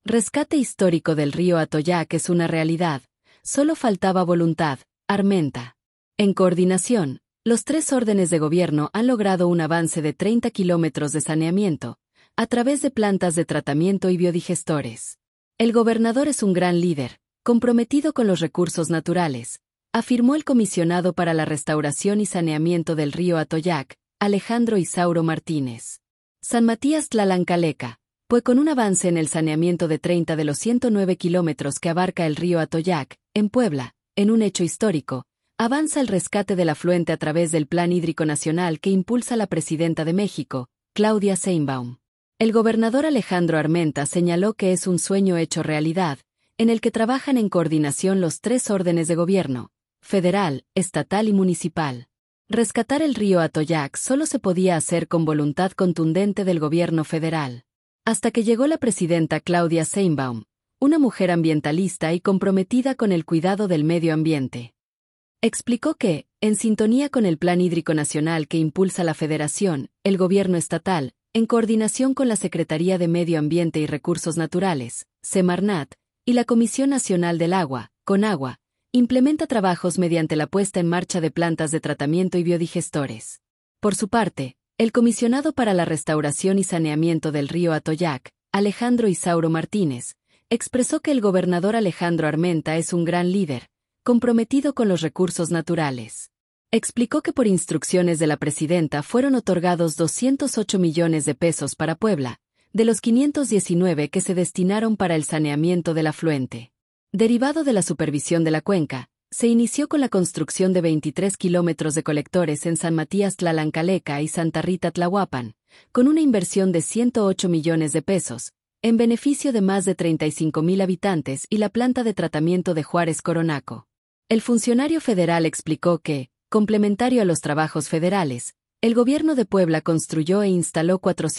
Rescate histórico del río Atoyac es una realidad, solo faltaba voluntad, Armenta. En coordinación, los tres órdenes de gobierno han logrado un avance de 30 kilómetros de saneamiento, a través de plantas de tratamiento y biodigestores. El gobernador es un gran líder, comprometido con los recursos naturales, afirmó el comisionado para la restauración y saneamiento del río Atoyac, Alejandro Isauro Martínez. San Matías Tlalancaleca, pues con un avance en el saneamiento de 30 de los 109 kilómetros que abarca el río Atoyac, en Puebla, en un hecho histórico, avanza el rescate del afluente a través del Plan Hídrico Nacional que impulsa la presidenta de México, Claudia Sheinbaum. El gobernador Alejandro Armenta señaló que es un sueño hecho realidad, en el que trabajan en coordinación los tres órdenes de gobierno, federal, estatal y municipal. Rescatar el río Atoyac solo se podía hacer con voluntad contundente del gobierno federal. Hasta que llegó la presidenta Claudia Sheinbaum, una mujer ambientalista y comprometida con el cuidado del medio ambiente. Explicó que, en sintonía con el Plan Hídrico Nacional que impulsa la Federación, el gobierno estatal, en coordinación con la Secretaría de Medio Ambiente y Recursos Naturales, Semarnat, y la Comisión Nacional del Agua, Conagua, implementa trabajos mediante la puesta en marcha de plantas de tratamiento y biodigestores. Por su parte, el comisionado para la restauración y saneamiento del río Atoyac, Alejandro Isauro Martínez, expresó que el gobernador Alejandro Armenta es un gran líder, comprometido con los recursos naturales. Explicó que por instrucciones de la presidenta fueron otorgados 208 millones de pesos para Puebla, de los 519 que se destinaron para el saneamiento del afluente. Derivado de la supervisión de la cuenca, se inició con la construcción de 23 kilómetros de colectores en San Matías Tlalancaleca y Santa Rita Tlahuapan, con una inversión de 108 millones de pesos, en beneficio de más de 35,000 habitantes y la planta de tratamiento de Juárez Coronaco. El funcionario federal explicó que, complementario a los trabajos federales, el gobierno de Puebla construyó e instaló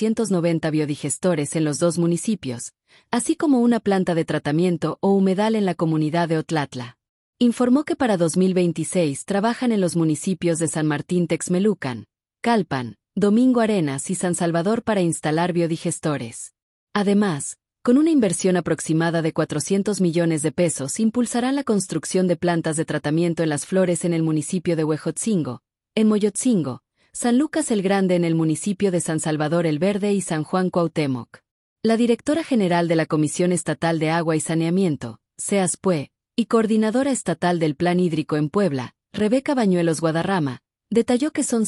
490 biodigestores en los dos municipios, así como una planta de tratamiento o humedal en la comunidad de Otlatla. Informó que para 2026 trabajan en los municipios de San Martín Texmelucan, Calpan, Domingo Arenas y San Salvador para instalar biodigestores. Además, con una inversión aproximada de 400 millones de pesos impulsarán la construcción de plantas de tratamiento en Las Flores en el municipio de Huejotzingo, en Moyotzingo, San Lucas el Grande en el municipio de San Salvador el Verde y San Juan Cuauhtémoc. La directora general de la Comisión Estatal de Agua y Saneamiento, CEASPUE, y coordinadora estatal del Plan Hídrico en Puebla, Rebeca Bañuelos Guadarrama, detalló que son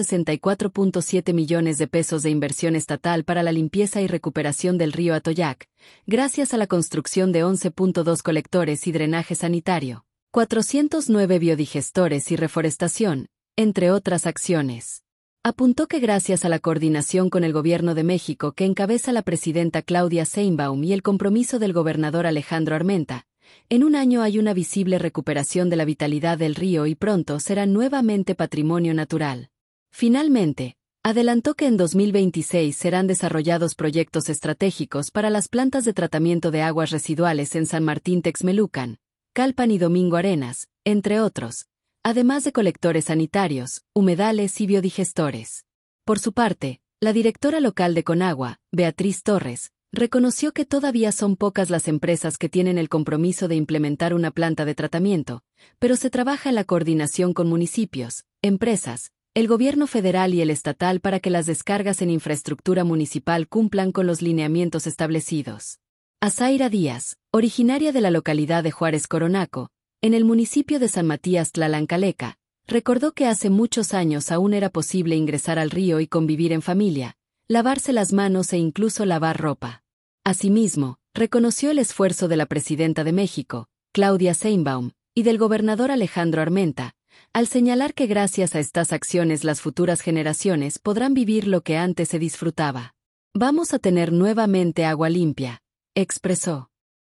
164.7 millones de pesos de inversión estatal para la limpieza y recuperación del río Atoyac, gracias a la construcción de 11.2 colectores y drenaje sanitario, 409 biodigestores y reforestación, entre otras acciones. Apuntó que gracias a la coordinación con el Gobierno de México que encabeza la presidenta Claudia Sheinbaum y el compromiso del gobernador Alejandro Armenta, en un año hay una visible recuperación de la vitalidad del río y pronto será nuevamente patrimonio natural. Finalmente, adelantó que en 2026 serán desarrollados proyectos estratégicos para las plantas de tratamiento de aguas residuales en San Martín Texmelucan, Calpan y Domingo Arenas, entre otros, además de colectores sanitarios, humedales y biodigestores. Por su parte, la directora local de Conagua, Beatriz Torres, reconoció que todavía son pocas las empresas que tienen el compromiso de implementar una planta de tratamiento, pero se trabaja en la coordinación con municipios, empresas, el gobierno federal y el estatal para que las descargas en infraestructura municipal cumplan con los lineamientos establecidos. Azaira Díaz, originaria de la localidad de Juárez Coronaco, en el municipio de San Matías Tlalancaleca, recordó que hace muchos años aún era posible ingresar al río y convivir en familia, lavarse las manos e incluso lavar ropa. Asimismo, reconoció el esfuerzo de la presidenta de México, Claudia Sheinbaum, y del gobernador Alejandro Armenta, al señalar que gracias a estas acciones las futuras generaciones podrán vivir lo que antes se disfrutaba. Vamos a tener nuevamente agua limpia, expresó.